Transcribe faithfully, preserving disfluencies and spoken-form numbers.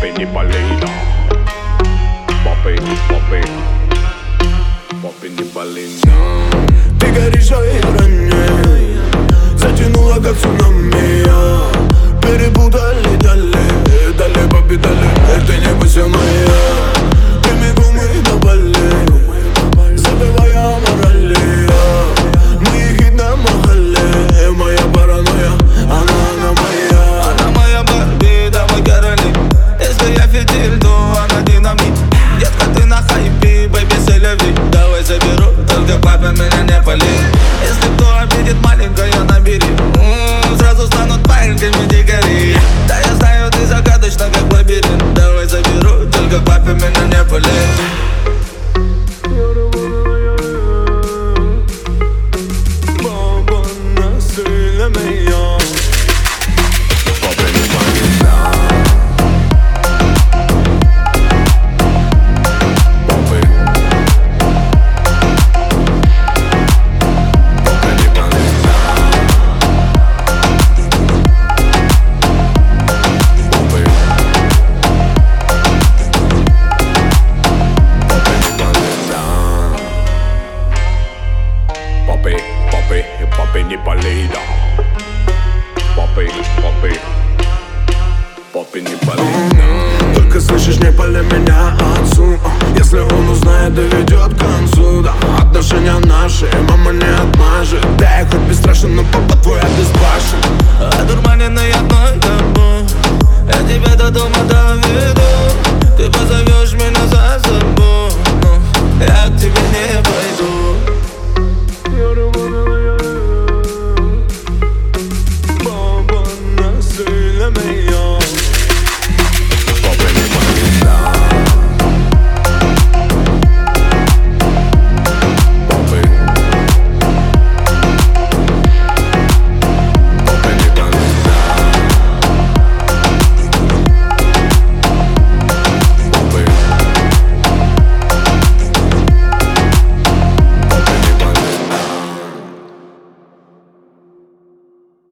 папы, не болей, да. Папы, папы, папы, не болей, да. Ты горишь в своей броне, затянула как цунами. Перепутали, дали, дали, папе, дали. Ты не бойся моя, прямиком мы на Бали, забывая о морали. Мы хит на махале, моя паранойя, она, она моя. Она моя Барби, да мой Кэролин. Если я фитиль, то она динамит. Детка, ты на хайпе, бэйби, селяви. Давай заберу, только папа меня не пали. Если кто обидит маленькая, набери. М-м, сразу станут пареньками дикари. Да я знаю, ты загадочна, как лабиринт. Давай заберу, только папа меня не пали. Папы, папы, папы, не болей, да. Папы, папы, папы, не болей, да. Только слышишь, не пали меня отцу. Если он узнает, доведет к концу, да. Отношения наши, мама не отмажет. Да, я хоть бесстрашен, но папа твой обезбашен.